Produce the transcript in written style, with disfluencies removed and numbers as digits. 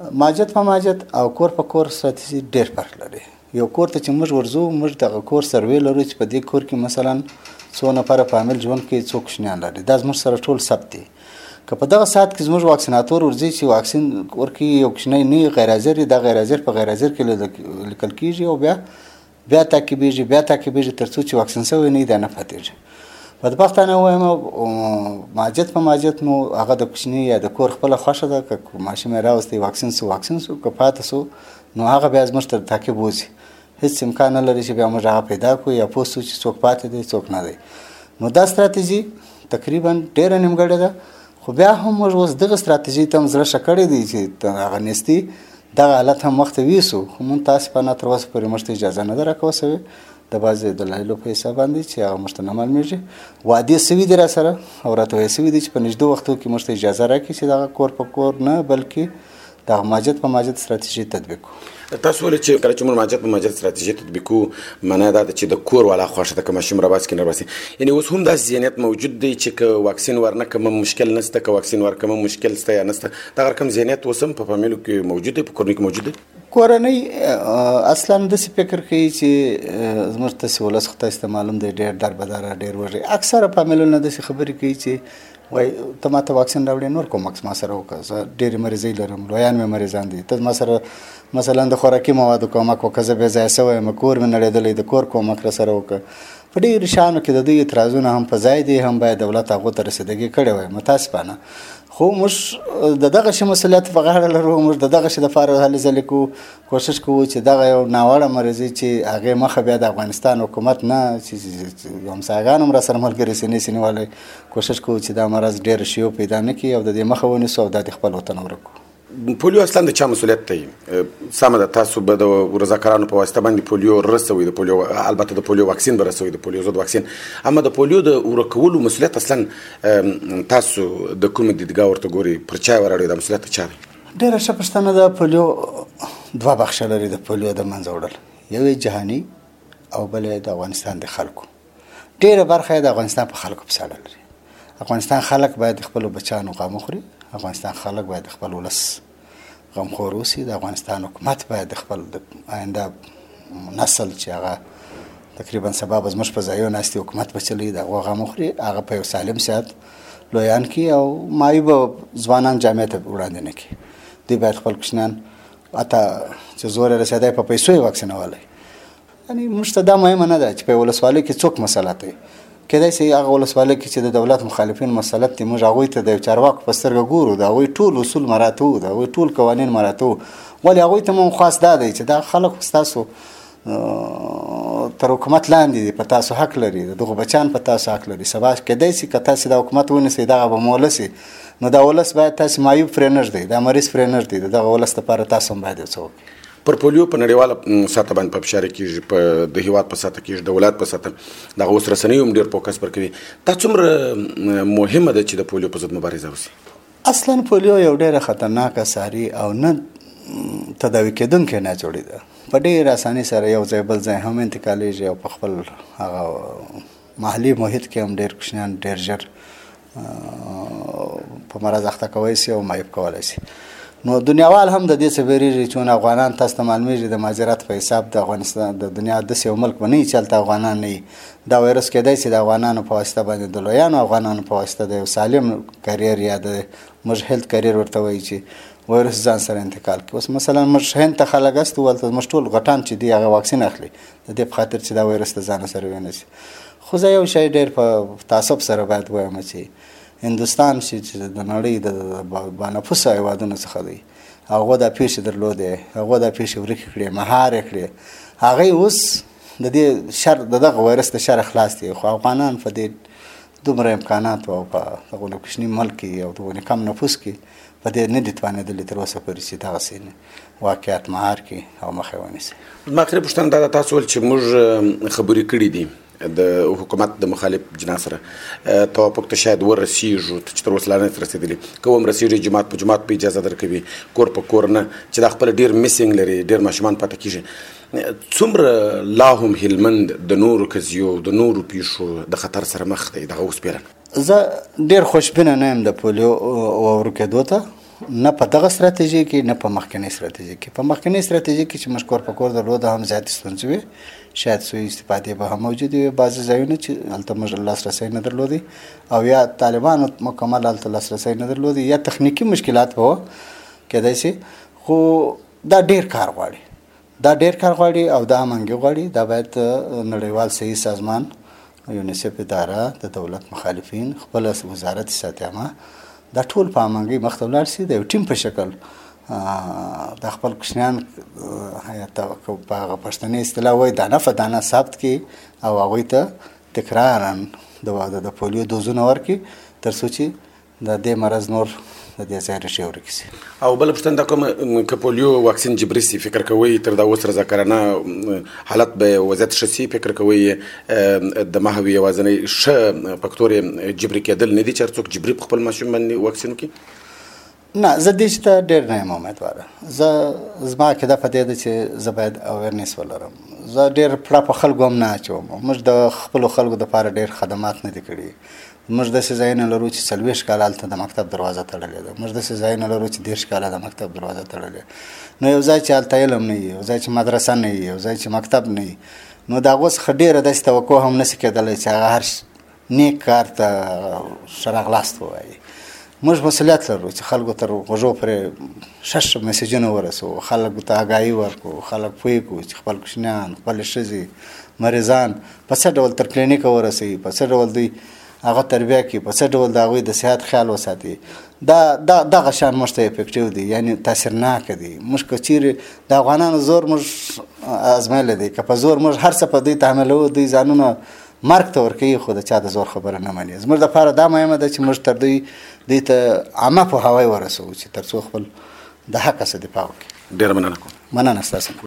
ماجد په ماجد او کور په کور ستراتیژي ډېر فرق لري. یو کور ته چې موږ ورځو موږ دغه کور سروې لرو چې په دې کور کې مثلا څو نفره فامیل ژوند کوي، څو کوچنیان لري، دا زموږ سره ټول ثبت دي. که په دغه ساعت کې زموږ واکسیناتور ورځي چې واکسین ورکوي یو کوچنی نه غیر حاضر دا غیر حاضر په غیر حاضر کې لیکل کېږي او بیا تعقیبېږي تر څو چې واکسین شوی نه دا نه پاتېږي. بدبختانه وایم ماجد په ماجد نو هغه د کوچني یا د کور خپله خوښه ده، که ماشوم یې راوستی واکسین سو که پاته سو نو هغه بیا زموږ تر تعقیب وځي. هیڅ امکان نه لري چې بیا موږ هغه پیدا کړو یا پوه سو چې څوک پاتې دی څوک نه دی. نو دا ستراتیژي تقریبا ډېره نیمګړې ده، خو بیا هم موږ اوس دغه ستراتیژي ته هم زړه ښه کړی دی چې هغه نیستي دغه حالت هم مخته ویسو، خو مونږ تاسفانه تر اوسه پورې موږ ته اجازه نه ده راکوه سوې د بعضې دلایلو په حساب باندې چې هغه موږ ته نه معلومېږي. وعدې سوي دي را سره او راته ویل سوي دي چې په نږدې وختو کې موږ ته اجازه راکړي چې دغه کور په کور نه بلکې دغه ماجد په ماجد ستراتیژي تطبیق کړو. تاسو ولې چې کله چې موږ ماجد په ماجد ستراتیژي تطبیق کوو معنا دا ده چې د کور والا خوښه ده که ماشوم راباسي که نه راباسي. یعنې اوس هم داسې ذهنیت موجود دی چې که واکسین ورنه کړم مشکل نشته، که واکسین ورکړم مشکل شته یا نشته، دغه رقم ذهنیت اوس هم په فامیلو کې موجود دی، په کورنۍ کې موجود دی. کورنۍ اصلا داسې فکر کوي چې زموږ تاسې ولس خو تاسې ته معلوم دی ډېر دربداره ډېر وږي. اکثره فامیلونه داسې خبرې کوي چې وای ته ما ته واکسین راوړې نور کوم مکس ما سره وکړه، زه ډېرې مریضۍ لرم، لویان مې مریضان دي، ته ما سره مثلا د خوراکي موادو کومک وکړه، زه بې ځایه شوی یم، کور مې نړېدلی د کور کومک را سره وکړه. په ډېرو شیانو کې د دوی اعتراضونه هم په ځای دي، هم باید دولت هغو ته رسیدګي کړې وای متاسفانه. خو موږ د دغه شي مسؤلیت په غاړه لرو، موږ د دغه شي دپاره هلې ځلې کوو، کوشش کوو چې دغه یو ناوړه مرضي چې هغې مخه بیا د افغانستان حکومت نه چې همسایګان هم را سره ملګري سینې سینېوالی کوشش کوو چې دا مرض ډېره شیو پیدا نه کړي او د دې مخه ونیسو او دا د خپل وطن ورک کړو. پولیو اصلا د چا مسؤلیت دی؟ سمه ده تاسو به د رضاکارانو په واسطه باندې پولیو رسوي، د پولیو البته د پولیو واکسین به رسوي، د پولیو ضد واکسین، اما د پولیو د ورکولو مسؤلیت اصلا تاسو د کومې دیدګاه ورته ګوري؟ پر چا وراړئ دا مسؤلیت چا دی؟ ډېره ښه پوښتنه ده. پولیو دوه بخشه لري د پولیو د منځه وړل، یو یې جهاني او بل یې د افغانستان د خلکو. ډېره برخه یې د افغانستان په خلکو پسې اړه لري. افغانستان خلک باید د خپلو بچیانو غم وخوري، افغانستان خلک باید د خپل ولس غمخور اوسي، د افغانستان حکومت باید د خپل د آینده نسل چې هغه تقریبا سبا به زموږ په ځایو ناستي حکومت به چلوي د هغو غم وخوري، هغه په یو سالم صحت لویان کړي او معیوبه ځوانان جامعې ته وړاندې نه کړي. دوی باید خپل کوچنیان حتی چې زور یې رسېدی په پیسو یې واکسینولی. یعنې موږ ته دا مهمه نه ده چې په ولسوالۍ کې څوک مسلط دی. کېدای شي هغه ولسوالۍ کې چې د دولت مخالفین مسلط دي موږ هغوی ته د یو چارواکو په سترګه ګورو، د هغوی ټول اصول مراعتوو، د هغوی ټول قوانین مراعتوو، ولې هغوی ته مو خاص دا دی چې دا خلک ستاسو تر حکومت لاندې دي، په تاسو حق لري، دغه بچیان په تاسو حق لري. سبا کېدای شي که تاسې د حکومت ونیسئ دغه به مو ولس نو دا ولس باید تاسې معیوب پرې نه ږدئ، دا مریض پرې نه ږدئ، د دغه ولس دپاره تاسو هم باید یو څه وکړئ. پر پولیو په نړیواله سطح باندې په فشار کېږي، په د هیواد په سطح کېږي، د ولایت په سطح دغه اوس رسنیو هم ډېر فوکس پر کوي. دا څومره مهمه ده چې د پولیو په ضد مبارزه وشي؟ اصلا پولیو یو ډېره خطرناکه ساري او نه تداوي کېدونکې ناجوړي ده، په ډېر اسانۍ سره یو ځای بل ځای هم انتقالېږي او په خپل هغه محلي محیط کې هم ډېر کوچنیان ډېر ژر په مرض اخته کولی شي او معیوب کولی شي. نو دنیاوال هم د دې څه ویریږي چې افغانان تاسو ته معلومیږي د مهاجرت په حساب د افغانستان د دنیا داسې یو ملک به نه وي چې هلته افغانان نه وي. دا ویروس کېدای شي د افغانانو په واسطه باندې د لویانو افغانانو په واسطه د یو سالم کریر یا د موږ هیلت کریر ورته وایي چې ویروس ځان سره انتقال کړي. اوس مثلا موږ هند ته خلک استو ولته موږ ټول غټان چې دی هغه واکسین اخلي د دې په خاطر چې دا ویروس د ځان سره ونیسي. خو زه یو شی ډېر په تعصب سره باید وایم چې هندوستان چې د نړۍ د بانفوسه هېوادونو څخه دی، هغه دا پیښې درلودې، هغه دا پیښې ورکې کړې، مهار یې کړې، هغوی اوس د دې شر د دغه ویروس د شر خلاص دي. خو افغانان په دې دومره امکاناتو او په دغه کوچني ملک کې او دغه کم نفوس کې په دې نه دي توانېدلي تر اوسه پورې چې دغسې واقعیت مهار کړي او مخه یې ونیسي. زما اخري پوښتنه دا ده، تاسو ویل چې موږ خبرې کړې دي د حکومت د مخالف جناح سره، توافق ته شاید ورسیږو چې تر اوسه لا نه رسېدلي، که هم رسېږي جماعت په جماعت په اجازه درکوي، کور په کور نه، چې دا خپله ډېر میسینګ لري، ډېر ماشومان پاته کېږي. څومره لا هم هلمند د نورو قضیو د نورو پیښو د خطر سره مخ دی دغه اوس پیرن؟ زه ډېر خوشبینه نه یم د پولیو ورکېدو ته، نه په دغه ستراتیژي کې نه په مخکنۍ ستراتیژي کې. په مخکنۍ ستراتیژي کې چې موږ کور په کور درلوده هم زیاتې ستونزې وې، شاید سوء استفادې به هم موجودې وې، بعضې ځایونه چې هلته موږ لاسرسی نه درلودی او یا طالبانو مکمل هلته لاسرسی نه درلودی یا تخنیکي مشکلات به وه کیدای شي. خو دا ډېر کار غواړي، دا ډېر کار غواړي او دا امنګي غواړي. دا باید نړیوال صحي سازمان، یونیسف اداره، د دولت مخالفین، خپل وزارت صحت عامه، دا ټول په امنګي مخ ته ولاړ شي، د یو ټیم په شکل د خپل کوچنیان په هغه پښتني اصطلاح وایي دانه په دانه ثبت کړي او هغوی ته تکرارا د پولیو دوزونه ورکړي تر څو چې د دې مرض نور د دې ځای ریښې ورکې شي. او بله پوښتنه دا کوم که پولیو واکسین جبري سي، فکر کوئ تر دا اوس رضاکارانه حالت به وضعیت ښه سي؟ فکر کوئ د محوي یوازینی ښه فکتور جبري کېدل نه دي چې هر څوک جبري په خپل ماشوم باندې واکسین وکړي؟ نه، زه دې چې ته ډېر نه یم امیدواره. زما عقیده په دې ده چې زه باید اویرنس ولرم. زه ډېر پړه په خلکو هم نه اچوم. موږ د خپلو خلکو دپاره ډېر خدمات نه دي کړي. موږ داسې ځایونه لرو چې 40 کاله هلته د مکتب دروازه تړلې ده. موږ داسې ځایونه لرو چې 30 کاله د مکتب دروازه تړلې. نو یو ځای چې هلته علم نه وي، یو ځای چې مدرسه نه وي، یو ځای چې مکتب نه وي، نو د هغو څخه ډېره داسې توقع هم نشي کېدلی چې هغه هر نیک کار ته ښه راغلاست ووایي. موږ مسؤلیت لرو چې خلکو تر غوږو پرې ښه میسیجونه ورسوو، خلکو ته آګاهي ورکړو، خلک پوه کړو چې خپل کوچنیان، خپلې ښځې، مریضان په څه ډول تر کلینیکه ورسوي، په څه ډول دوی هغه تربیه کړي، په څه ډول د هغوی د صحت خیال وساتي. دغه شیان موږ ته افیکټیو دي، یعنې تاثیرناکه دي. موږ که چیرې د افغانانو زور موږ ازمایلی دی، که په زور موږ هر څه په دوی تحمیلوو، دوی ځانونه مرګ ته ورکوي، خو د چا د زور خبره نه مني. زموږ دپاره دا مهمه ده چې موږ تر دوی ته عامه پوهاوی ورسوو چې تر څو خپل د حق څخه دفاع وکړي. ډېره مننه کوم. مننه ستاسو.